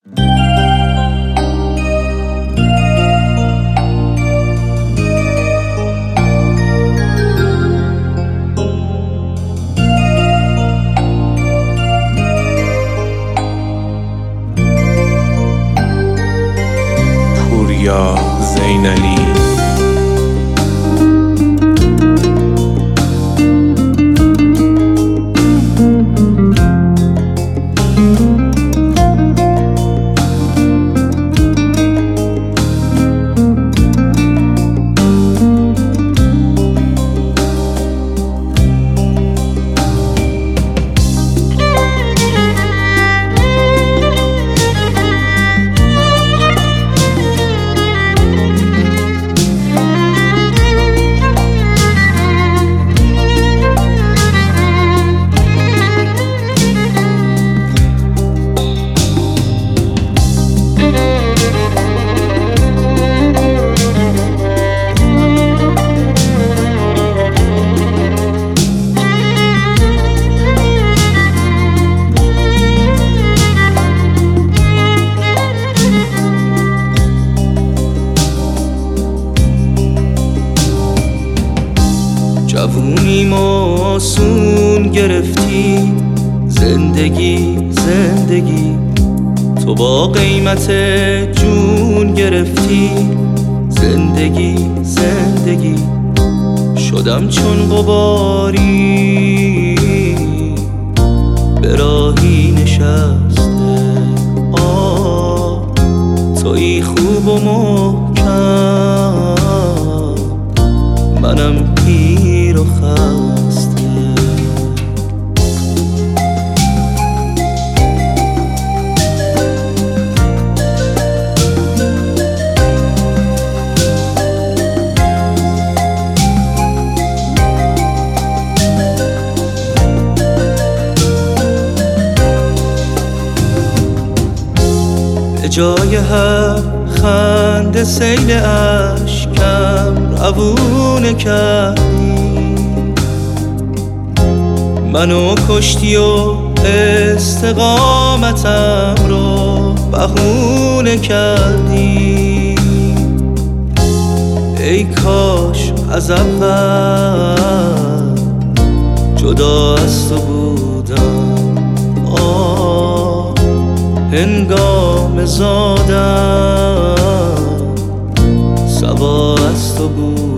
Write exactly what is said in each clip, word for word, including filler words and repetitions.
پوریا زینالی. جوونیم آسون گرفتی زندگی زندگی، تو با قیمت جون گرفتی زندگی زندگی. شدم چون غباری به راهی نشسته، آه تویی خوب و محکم، منم پیر و خسته. به جای هر خنده سیل اشکم روونه کردی، منو کشتی و استقامتم رو بهونه کردی. ای کاش از اول جدا از تو بودم، آه هنگام زادم سوا از تو بودم.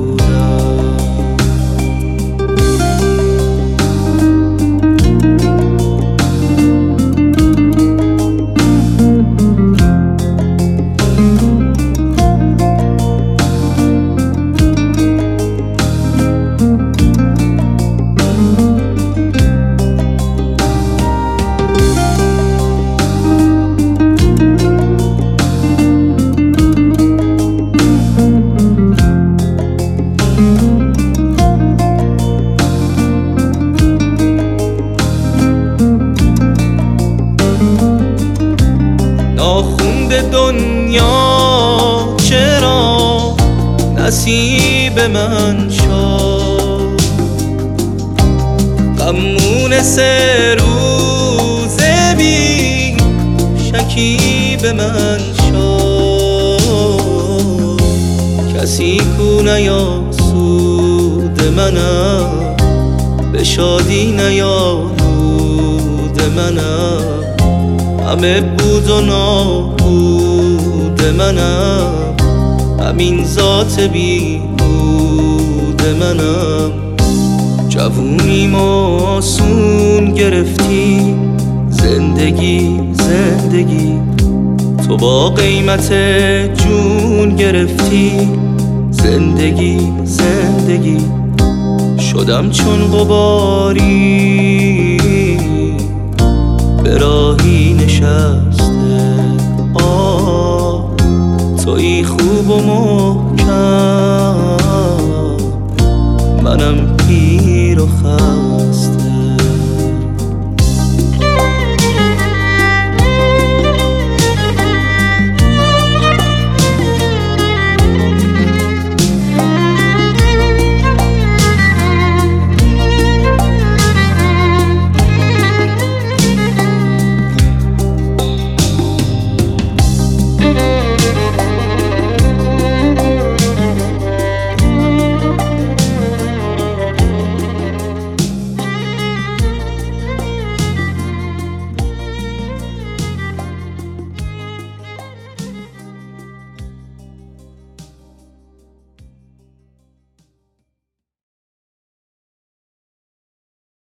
ناخونده دنیا چرا نصیب من شد، غمون سه روزه بی شکیب من شد. کسی کو نیاسود منم، به شادی نیالود منم، همه بود و نابود منم، همین ذات بی بود منم. جوونیم آسون گرفتی زندگی زندگی، تو با قیمت جون گرفتی زندگی زندگی. شدم چون غباری به راهی نشسته، آه تویی خوب و